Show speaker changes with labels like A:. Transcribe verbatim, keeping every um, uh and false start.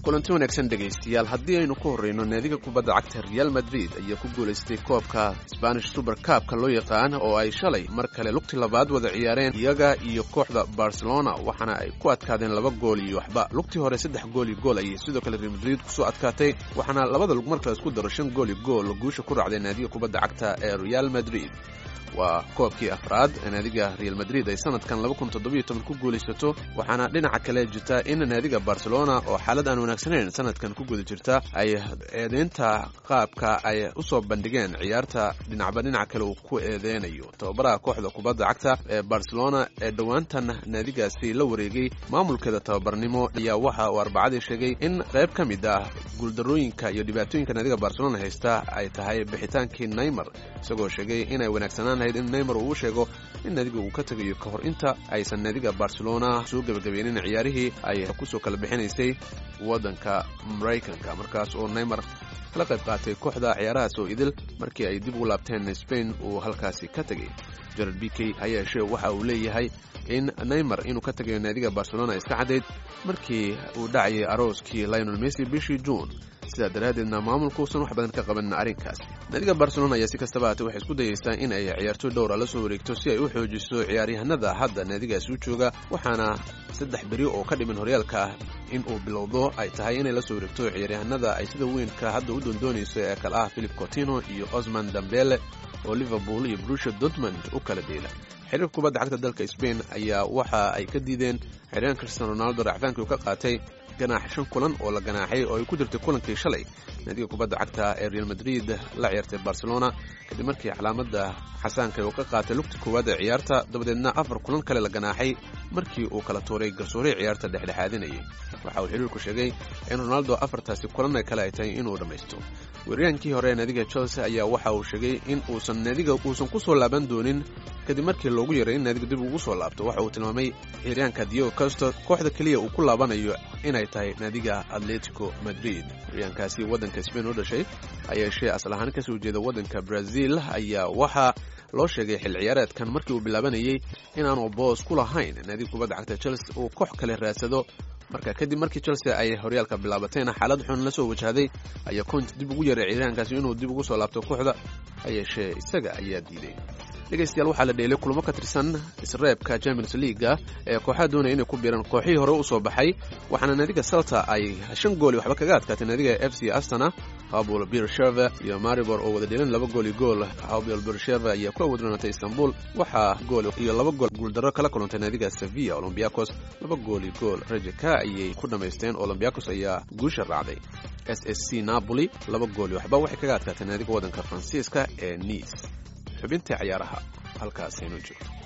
A: kulanti wanaagsan dhegaystayaal haddii aynu ku horreyno naadiga kubadda cagta Real Madrid ayaa ku guulaystay koobka Spanish Super Cup-ka loo yaqaan oo ay shalay mar kale lugti labaad wada ciyaareen iyaga iyo kooxda Barcelona waxaana ay ku adkaadeen laba gool iyo waxba lugti hore saddex gool iyo gool ayay sidoo kale Real Madrid ku soo adkaatay waxaana labada lug markale isku daro shan gool iyo gool guusha ku raacday naadiga kubadda cagta ee Real Madrid waa koobkii afraad naadiga Real Madrid ay sanadkan laba kun toddoba iyo toban ku guulaysato waxaana dhinaca kale jirta in naadiga Barcelona oo xaalad aan wanaagsaneyn sanadkan ku guda jirta ay eedeynta qaabka ay u soo bandhigeen ciyaarta dhinacba dhinaca kale uu ku eedeynayo tababaraha kooxda kubadda cagta ee Barcelona ee dhawaantan naadigaasi la wareegay maamulkeeda tababarnimo ayaa waxa uu arbacadii sheegay in qayb ka mid ah guuldarooyinka iyo dhibaatooyinka naadiga Barcelona haysta ay tahay bixitaankii Neymar isagoo sheegay inay wanaagsanaan in Neymar uu sheego in naadiga uu ka tagayo ka hor inta aysan naadiga Barcelona soo gabagabeynin ciyaarihii ay ku soo kala bixinaysay wadanka Mareykanka markaas oo Neymar la qayb qaatay kooxda ciyaarahaas oo idil markii ay dib u laabteen Spain uu halkaasi ka tagay Gerard Piqué ayaa sheegay waxa uu leeyahay in Neymar inuu ka tagayo naadiga Barcelona iska cadeyd markii uu dhacay arooskii Lionel Messi bishii June sida daraadeedna maamulku uusan wax badan ka qaban arrinkaas naadiga Barcelona ayaa si kastaba ahaatee waxay isku dayaysaa in ay ciyaartoy dhowr la soo wareegto si ay u xoojiso ciyaaryahanada hadda naadigaasi u jooga waxaana saddex beri oo ka dhiman horyaalka in uu bilowdo ay tahay inay la soo wareegto ciyaaryahanada ay sida weynka hadda u doondoonayso ee kala ah Philippe Coutinho iyo Ousmane Dembele oo Liverpool iyo Borussia Dortmund u kala deela xiriirka kubadda cagta dalka Spain ayaa waxa ay ka diideen xiriirka Cristiano Ronaldo racfaanka uu ka qaatay ganaax shan kulan oo la ganaaxay oo ay ku jirtay kulankii shalay naadiga kubadda cagta ee Real Madrid la ciyaartay Barcelona kadib markii calaamada xasaanka uu ka qaatay lugta koowaad ee ciyaarta dabadeedna afar kulan kale la ganaaxay markii uu kala tuuray garsooray ciyaarta dhexdhexaadinayay waxa uu xiriirku sheegay in Ronaldo afartaasi kulan ay kale ay tahay inuu dhameysto weeraryahankii hore ee naadiga Chelsea ayaa waxa uu sheegay in uusan naadiga uusan ku soo laaban doonin kadib markii loogu yeeray in naadiga dib ugu soo laabto waxa uu tilmaamay ciyaaryahanka Diego Costa kooxda kaliya uu ku laabanayo inay tahay naadiga Atletico Madrid ciyaaryahankaasi wadanka Spain u dhashay ayaa shay asal ahaan ka soo jeeda wadanka Brazil ayaa waxa loo sheegay xil ciyaareedkan markii uu bilaabanayay in aanu boos ku lahayn naadiga kubadda cagta Chelsea uu koox kale raadsado marka kadib markii Chelsea ay horyaalka bilaabatayna xaalad xun la soo wajahday ayaa Conte dib ugu yeeray ciyaaryahankaasi inuu dib ugu soo laabto kooxda ayaa shay isaga ayaa diiday dhegaystayaal waxaa la dheelay kulamo ka tirsan isreebka Champions League ee kooxaha doonaya inay ku biiraan kooxihii hore u soo baxay waxaana naadiga Celta ay shan gool waxba kaga adkaatay naadiga F C Astana Habul Beersheva iyo Maribor oo wada dheelan laba gool iyo gool Habul Beersheva ayaa ku wadroonatay Istanbul waxaa gool iyo laba gool guuldaro kala kulantay naadiga Sevilla Olympiacos laba gool iyo gool Rajaka ayay ku dhameysteen Olympiacos ayaa guusha raacday S S C Napoli laba gool iyo waxba waxay kaga adkaatay naadiga wadanka Faransiiska ee Nice xubinta ciyaaraha halkaas aynu joogto